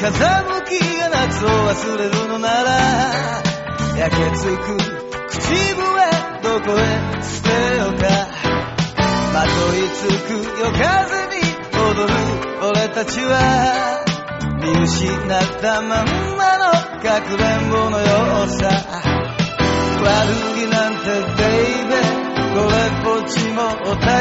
風向きが夏を忘れるのなら焼けつく口笛どこへ捨てようかまといつく夜風に踊る俺たちは見失ったまんまのかくれんぼのようさ悪気なんてベイベーこれっぽっちもお互い